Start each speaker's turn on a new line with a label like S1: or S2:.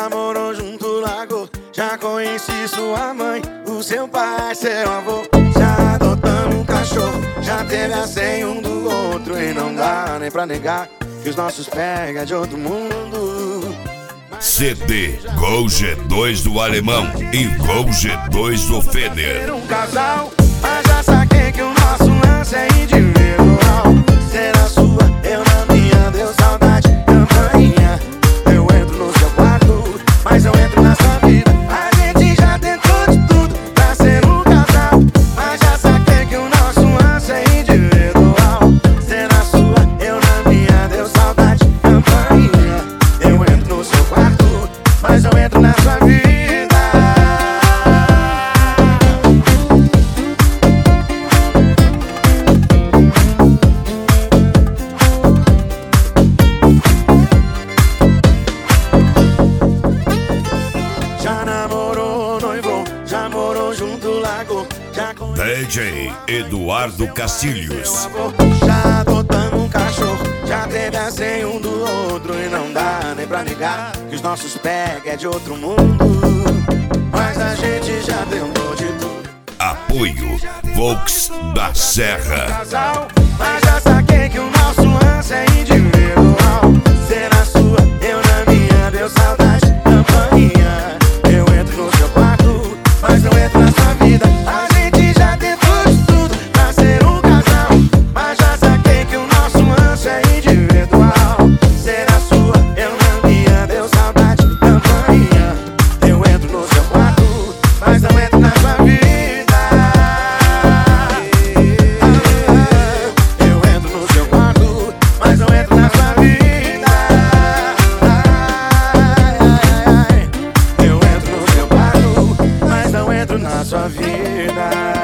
S1: namorou junto, largou. Já conheci sua mãe, o seu pai, seu avô. Já adotamos um cachorro, já teve a senha um do outro. E não dá nem pra negar que os nossos pega de outro mundo.
S2: CD Gol G2 do Alemão e Gol G2 do Feder.
S1: Um casal, mas já saquei que o nosso lance é individual. Será sua, eu na minha, deu saudade, campainha. Eu entro no seu quarto, mas eu entro na sua vida. A gente já tentou de tudo pra ser um casal, mas já saquei que o nosso lance é individual. Será sua, eu na minha, deu saudade, campainha. Eu entro no seu quarto, mas eu entro na sua vida. Já namorou, noivou, já morou junto, largou. Já
S2: DJ Eduardo Castilhos.
S1: Já adotamos um cachorro, já teve a senha um do outro. E não dá nem pra negar que os nossos pega é de outro mundo. Mas a gente já tentou de tudo.
S2: Apoio Volks da Serra.
S1: Casal, mas já saquei que o nosso lance é individual. Será sua, eu na minha, deu saudade, campainha. Eu entro no seu quarto, mas não entro na sua vida. A gente já tentou de tudo pra ser um casal, mas já saquei que o nosso lance é individual. Será sua, eu na minha, deu saudade, campainha. Eu entro no seu quarto, mas não entro na sua vida. Na sua vida.